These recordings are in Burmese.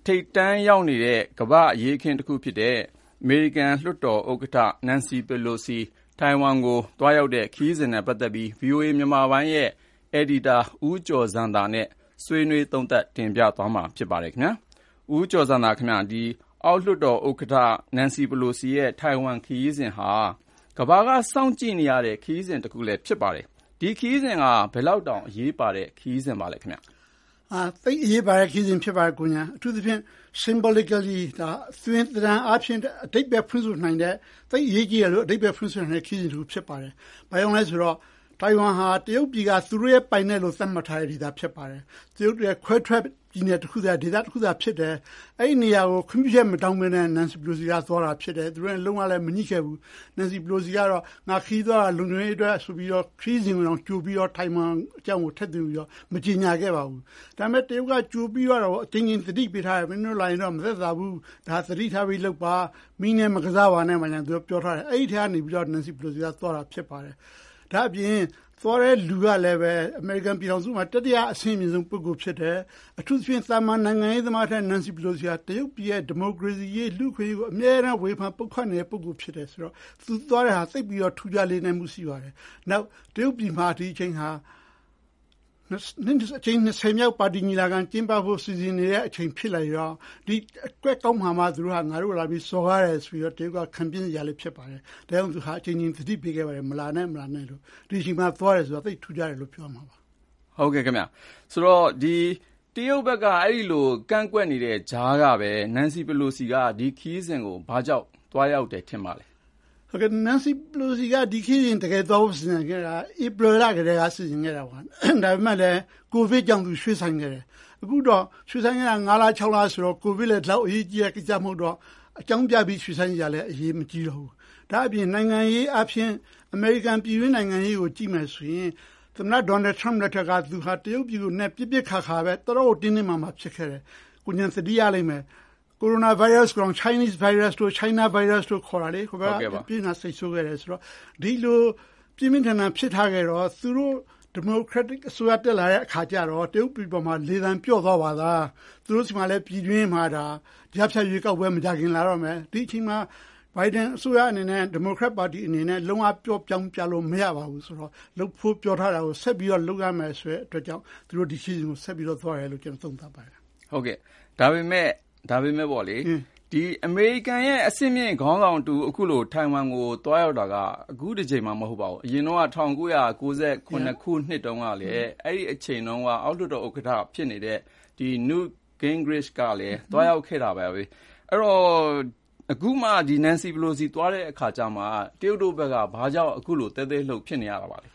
ထိပ်တန်းရောက်နေတဲ့ကမ္ဘာ့အရေးအခင်းတစ်ခုဖြစ်တဲ့အမေရိကန်လွှတ်တော်ဥက္ကဋ္ဌ Nancy Pelosi ထိုင်ဝမ်ကိုသွားရောက်တဲ့ခရီးစဉ်နဲ့ပတ်သက်ပြီး VOA မြန်မာပိုင်းရဲ့အယ်ဒီတာဦးကျော်ဇံသာနဲ့ဆွေးနွေးသုံးသပ်တင်ပြသွားမှာဖြစ်ပါတယ်ခင်ဗျာ။ဦးကျော်ဇံသာခင်ဗျာဒီအောက်လွှတ်တော်ဥက္ကဋ္ဌ Nancy Pelosi ရဲ့ထိုင်ဝမ်ခရီးစဉ်ဟာကမ္ဘာကစောင့်ကြည့်နေရတဲ့ခရီးစဉ်တစ်ခုလည်းဖြစ်ပါတယ်။ဒီခရီးစဉ်ကဘယ်လောက်တောင်အရေးပါတဲ့ခရီးစဉ်ပါလဲခင်ဗျာ။သိအရေးပါတဲ့ခရီးစဉ်ဖြစ်ပါတယ်ကိုညာအထူးသဖြင့် symbolically ဒါသွင်းသဏ္ဍာန်အဖြစ်အတိတ်ပဲဖွင့်ဆိုနိုင်တဲ့သိအရေးကြီးတယ်လို့အတိတ်ပဲဖွင့်ဆိုနိုင်တဲ့ခရီးစဉ်တစ်ခုဖြစ်ပါတယ်။ဘာကြောင့်လဲဆိုတော့တိုင်ဝမ်ဟာတရုတ်ပြည်ကသူတို့ရဲ့ပိုင်နယ်လို့သတ်မှတ်ထားတဲ့ဒေသဖြစ်ပါတယ်။တရုတ်ရဲ့ခွဲထွက်ပြည်နယ်တစ်ခုသာဒေသတစ်ခုသာဖြစ်တယ်။အဲ့ဒီနေရာကိုခွင့်ပြုချက်မတောင်းဘဲနဲ့ Nancy Pelosi ကသွားတာဖြစ်တယ်။သူတို့လုံးဝလည်းမညှိခဲ့ဘူး။ Nancy Pelosi ကတော့ငါခရီးသွားတာလုံခြုံရေးအတွက်ဆိုပြီးတော့ခရီးစဉ်ကိုကြိုပြီးတော့ထိုင်ဝမ်အကြောင်းကိုထည့်သွင်းပြီးတော့မကြေညာခဲ့ပါဘူး။ဒါပေမဲ့တရုတ်ကကြိုပြီးတော့အချင်းချင်းသတိပေးထားတယ်မင်းတို့လာရင်တော့မသက်သာဘူး။ဒါသတိထားပြီးလုပ်ပါမင်းနဲ့မကစားပါနဲ့မှလည်းသူပြောထားတယ်။အဲ့ဒီထဲကနေပြီးတော့ Nancy Pelosi ကသွားတာဖြစ်ပါတယ်။ဒါအပြင်သွားတဲ့လူကလည်းပဲအမေရိကန်ပြည်ထောင်စုမှာတတိယအဆင့်အမြင့်ဆုံးပုဂ္ဂိုလ်ဖြစ်တယ်။အထူးသဖြင့်သာမန်နိုင်ငံရေးသမားတဲ့ Nancy Pelosi ကတရုတ်ပြည်ရဲ့ဒီမိုကရေစီရေးလူ့ခွင့်ရေးကိုအမြဲတမ်းဝေဖန်ပုတ်ခတ်နေတဲ့ပုဂ္ဂိုလ်ဖြစ်တယ်ဆိုတော့သူသွားတဲ့ဟာသိပြီးတော့ထူးခြားလေးနိုင်မှုရှိပါတယ်။နောက်တရုတ်ပြည်မှာဒီအချိန်ဟာအချိန်20မြောက်ပါတီညီလာခံကျင်းပဖို့စီစဉ်နေတဲ့အချိန်ဖြစ်လာရောဒီအတွက်ကောင်းမှသူတို့ကငါတို့လာပြီးစော်ကားတယ်ဆိုပြီးတော့တရုတ်ကခံပြင်းရလေးဖြစ်ပါတယ်။ဒါကြောင့်သူဟာအချိန်ချင်းသတိပေးခဲ့ပါတယ်မလာနဲ့လို့ဒီအချိန်မှာသွားတယ်ဆိုတော့သိထူးကြတယ်လို့ပြောမှာပါ။ဟုတ်ကဲ့ခင်ဗျ။ဆိုတော့ဒီတရုတ်ဘက်ကအဲ့ဒီလိုကန့်ကွက်နေတဲ့ဂျားကပဲ Nancy Pelosi ကဒီခီးစဉ်ကိုဘာကြောင့်သွားရောက်တယ်ထင်ပါလဲ။ဟုတ်ကဲ့ Nancy Pelosi ကဒီခီးစဉ်တကယ်သွားဖို့စီစဉ်ခဲ့တာApril လကတည်းကစီစဉ်ခဲ့တာပါ။ဒါပေမဲ့လည်းကိုဗစ်ကြောင့်သူရွှေ့ဆိုင်းခဲ့တယ်။အခုတော့ရွှေ့ဆိုင်းခဲ့တာ9လ6လဆိုတော့ကိုဗစ်လည်းတော့အရေးကြီးတဲ့ကိစ္စမဟုတ်တော့အကြောင်းပြပြီးရွှေ့ဆိုင်းကြလည်းအရေးမကြီးတော့ဘူး။ဒါအပြင်နိုင်ငံရေးအပြင်အမေရိကန်ပြည်တွင်းနိုင်ငံရေးကိုကြည့်မယ်ဆိုရင်သမ္မတ Donald Trump လက်ထက်ကသူဟာတရုတ်ပြည်ကိုနဲ့ပြစ်ခါပဲတော်တော်တင်းတင်းမာမာဖြစ်ခဲ့တယ်။ကိုညံသတိရလိမ့်မယ်။ coronavirus ကောင် Chinese virus တို့ China virus တို့ခေါ်တာလေဟိုဘက်ကပြည်နာစိတ်ဆိုးခဲ့တယ်ဆိုတော့ဒီလိုပြင်းပြင်းထန်ထန်ဖြစ်ထားခဲ့တော့သူတို့ democratic အစိုးရတက်လာတဲ့အခါကျတော့တရုတ်ပြည်ပေါ်မှာလေသံပြော့သွားပါသားသူတို့စီမှာလည်းပြည်တွင်းမှာဒါကြားဖြတ်ရွေးကောက်ပွဲမကြခင်လာတော့မယ်ဒီအချိန်မှာဘိုင်ဒန်အစိုးရအနေနဲ့ဒီမိုကရက်ပါတီအနေနဲ့လုံးဝပြောင်းလို့မရပါဘူးဆိုတော့လှုပ်ဖို့ပြောထားတာကိုဆက်ပြီးတော့လုပ်ရမယ်ဆိုတဲ့အတွက်ကြောင့်သူတို့ဒီခီးစဉ်ကိုဆက်ပြီးတော့သွားတယ်လို့ကျွန်တော်သုံးသပ်ပါတယ်ဟုတ်ကဲ့ဒါပေမဲ့ပေါ့လေဒီအမေရိကန်ရဲ့အဆင့်မြင့်ခေါင်းဆောင်တူအခုလိုထိုင်ဝမ်ကိုတွားရောက်တာကအခုတစ်ချိန်မှမဟုတ်ပါဘူးအရင်တော့1998ခုနှစ်တုန်းကလည်းအဲ့ဒီအချိန်တုန်းကအောက်လွှတ်တော်ဥက္ကဋ္ဌဖြစ်နေတဲ့ဒီ Newt Gingrich ကလည်းတွားရောက်ခဲ့တာပဲအဲ့တော့အခုမှဒီ Nancy Pelosi သွားတဲ့အခါကျမှတရုတ်တို့ဘက်ကဘာကြောင့်အခုလိုတဲလှုပ်ဖြစ်နေရတာပါလဲ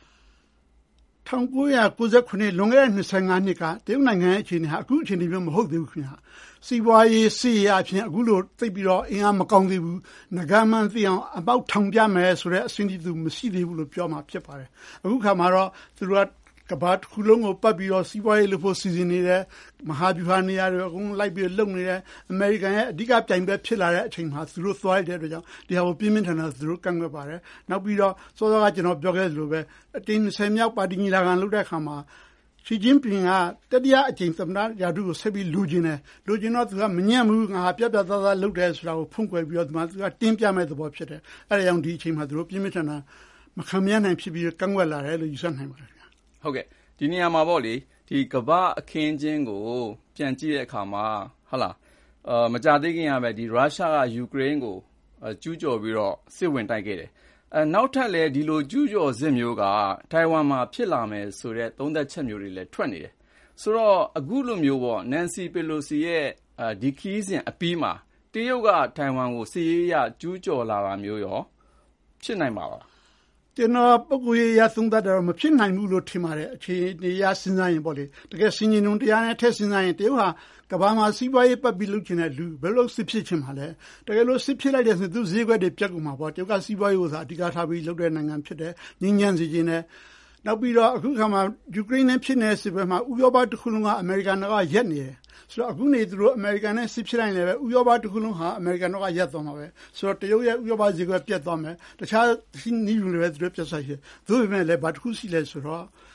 1998လွန်ခဲ့တဲ့25နှစ်ကတရုတ်နိုင်ငံရဲ့အခြေအနေဟာအခုအခြေအနေမျိုးမဟုတ်သေးဘူးခင်ဗျာစီးပွားရေးစစ်ရေးအပြင်အခုလိုသိပြီးတော့အင်အားမကောင်းသေးဘူးငကမ်းမှန်းသိအောင်အပေါက်ထောင်ပြမယ်ဆိုတဲ့အဆင့်တူမရှိသေးဘူးလို့ပြောမှာဖြစ်ပါတယ်အခုခါမှာတော့သူတို့ကဘာတစ်ခုလုံးကိုပတ်ပြီးတော့စီးပွားရေးလုပ်ဖို့စီစဉ်နေတယ်မဟာဗျူဟာနေရာတွေအကုန်လိုက်ပြီးလုပ်နေတယ်အမေရိကန်ရဲ့အဓိကပြိုင်ပွဲဖြစ်လာတဲ့အချိန်မှာသူတို့သွားရတဲ့အတွက်ကြောင့်ဒီဟာကိုပြင်းပြင်းထန်ထန်သူတို့ကန့်ကွက်ပါတယ်နောက်ပြီးတော့စောစောကကျွန်တော်ပြောခဲ့သလိုပဲအတင်း20မြောက်ပါတီညီလာခံလုပ်တဲ့အခါမှာရှီကျင်းပင်ကတတိယအကြိမ်သမ္မတရာထူးကိုဆက်ပြီးလိုချင်တော့သူကမညံ့ဘူးငါပြသားလုပ်တယ်ဆိုတာကိုဖုံးကွယ်ပြီးတော့သူကတင်းပြမဲ့သဘောဖြစ်တယ်အဲဒါကြောင့်ဒီအချိန်မှာသူတို့ပြင်းပြထန်ထန်မခံမရနိုင်ဖြစ်ပြီးကန့်ကွက်လာတယ်လို့ယူဆနိုင်ပါတယ်ဟုတ်ကဲ့ဒီနေရာမှာပေါ့လေဒီကမ္ဘာအခင်းချင်းကိုပြန်ကြည့်တဲ့အခါမှာမကြသေးခင်ကပဲဒီရုရှားကယူကရိန်းကိုကျူးကျော်ပြီးတော့စစ်ဝင်တိုက်ခဲ့တယ်နောက်ထပ်လည်းဒီလိုကျူးကျော်စစ်မျိုးကထိုင်ဝမ်မှာဖြစ်လာမယ်ဆိုတဲ့သုံးသက်ချက်မျိုးတွေလည်းထွက်နေတယ်ဆိုတော့အခုလိုမျိုးပေါ့ Nancy Pelosi ရဲ့ဒီခီးစဉ်အပြီးမှာတရုတ်ကထိုင်ဝမ်ကိုစစ်ရေးရကျူးကျော်လာတာမျိုးရောဖြစ်နိုင်ပါလားကျွန်တော်ပုဂ္ဂိုလ်ရေးရသုံးသပ်တော့မဖြစ်နိုင်ဘူးလို့ထင်ပါတယ်အခြေအနေရစဉ်းစားရင်ပေါ့လေတကယ်စင်ရင်ုံတရားနဲ့ထက်စဉ်းစားရင်တရုတ်ဟာကမ္ဘာမှာစီးပွားရေးပတ်ပြီးလုပ်ချင်တဲ့လူဘယ်လိုစစ်ဖြစ်ချင်မှာလဲတကယ်လို့စစ်ဖြစ်လိုက်တဲ့ဆိုသူဈေးကွက်တွေပြတ်ကုန်မှာပေါ့တရုတ်ကစီးပွားရေးကိုသာအဓိကထားပြီးလုပ်တဲ့နိုင်ငံဖြစ်တယ်ငြင်းငြမ်းစီခြင်းနဲ့နောက်ပြီးတော့အခုခါမှာယူကရိန်းနဲ့ဖြစ်နေတဲ့စစ်ပွဲမှာဥရောပတစ်ခုလုံးကအမေရိကန်ကရက်နေတယ်ဆိုတော့အခုနေသူတို့အမေရိကန်နဲ့စစ်ဖြစ်နိုင်လည်းပဲဥရောပတစ်ခုလုံးဟာအမေရိကန်ကရက်သွားမှာပဲဆိုတော့တရုတ်ရဲ့ဥရောပဈေးကွက်ပြတ်သွားမယ်တခြားနည်းတွေလည်းသူတို့ပြတ်ဆိုင်တယ်သို့ပေမဲ့လည်းဘာတစ်ခုရှိလဲဆိုတော့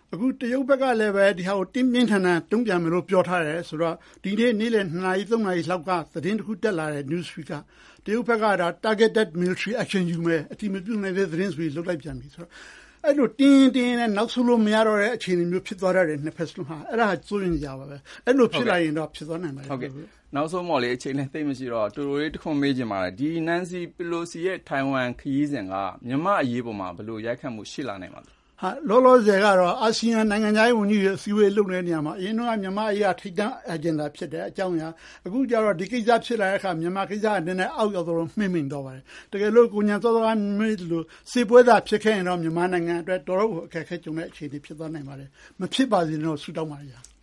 အခုတရုတ်ဘက်ကလည်းပဲဒီဟာကိုတင်းပြင်းထန်ထန်တုံ့ပြန်မယ်လို့ပြောထားတယ်ဆိုတော့ဒီနေ့လယ်2 နာရီ 3 နာရီလောက်ကသတင်းတစ်ခုတက်လာတဲ့ Newsweek ကတရုတ်ဘက်ကဒါ targeted military action ယူမယ်အတိမပြုနိုင်တဲ့သတင်းဆိုပြီးလုပ်လိုက်ပြန်ပြီဆိုတော့အဲ့လိုတင်းနဲ့နောက်ဆုံးလို့မရတော့တဲ့အခြေအနေမျိုးဖြစ်သွားတဲ့နှစ်ဖက်စလုံးဟာအဲ့ဒါစိုးရင်ကြပါပဲအဲ့လိုဖြစ်လာရင်တော့ဖြစ်သွားနိုင်ပါတယ်ဟုတ်ကဲ့နောက်ဆုံးမော်လေးအချိန်နဲ့သိမရှိတော့တူတူလေးတစ်ခွန်းမေးချင်ပါတယ်ဒီ Nancy Pelosi ရဲ့ထိုင်ဝမ်ခရီးစဉ်ကမြန်မာအရေးပေါ်မှာဘယ်လိုရိုက်ခတ်မှုရှိလာနိုင်မှာလဲဟာလောလောဆယ်ကတော့အာဆီယံနိုင်ငံသားရေးဝန်ကြီးတွေအစည်းအဝေးလုပ်နေတဲ့နေရာမှာအရင်ကမြန်မာအရေးထိပ်တန်း agenda ဖြစ်တဲ့အကြောင်းအရာအခုကျတော့ဒီကိစ္စဖြစ်လာတဲ့အခါမြန်မာကိစ္စကနည်းနည်းအောက်ရောက်တော့မှိမ့်တော့ပါတယ်တကယ်လို့ကိုညာစောစောကမေးလို့စေပွဲသာဖြစ်ခဲ့ရင်တော့မြန်မာနိုင်ငံအတွက်တော်တော်အခက်အခဲကြုံတဲ့အခြေအနေဖြစ်သွားနိုင်ပါတယ်မဖြစ်ပါစေနဲ့တော့ဆုတောင်းပါရစေ